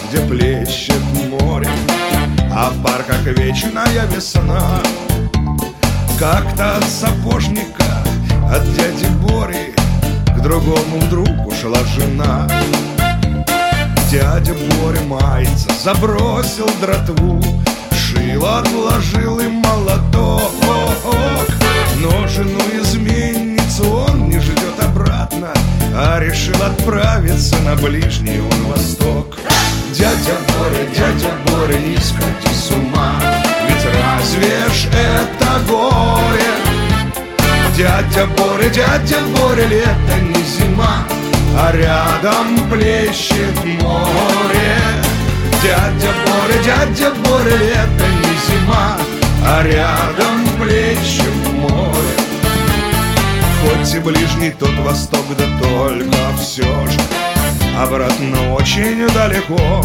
где плещет море, а в парках вечная весна. Как-то от сапожника, от дяди Бори, к другому другу шла жена. Дядя Боря мается, забросил дратву, шило отложил и молоток. Но жену-изменницу он не ждет обратно, а решил отправиться на Ближний он Восток. Дядя Боря, не сходи с ума, ведь разве ж это горе? Дядя Боря, лето не зима, а рядом плещет море. Дядя Боря, лето не зима, а рядом плещет море. Хоть и ближний тот Восток, да только все же обратно очень далеко.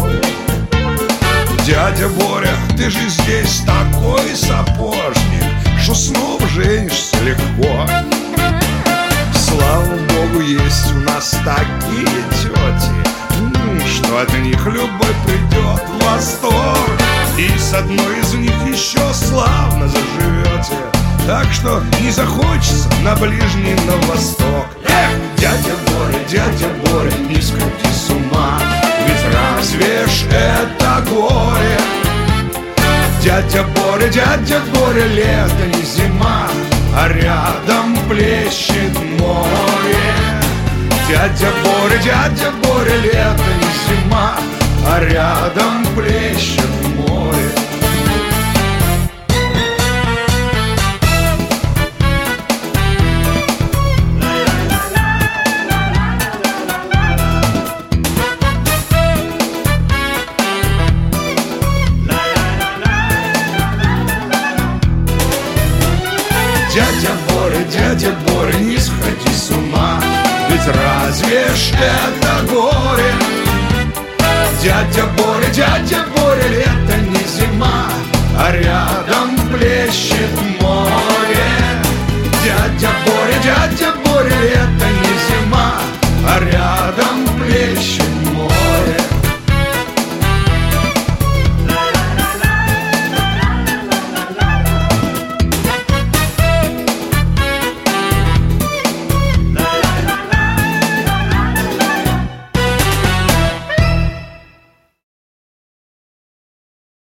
Дядя Боря, ты же здесь такой сапожник, что снова женишься легко. Слава Богу, есть у нас такие тети, что от них любой придет в восторг. И с одной из них еще славно заживете, так что не захочется на Ближний, на Восток. Дядя Боря, не сходи с ума, ведь разве ж это горе? Дядя Боря, лето не зима, а рядом плещет море. Дядя Боря, лето не зима, а рядом плещет море. Дядя Боря, не сходи с ума, ведь разве ж это горе? Дядя Боря, лето не зима, а рядом плещет море.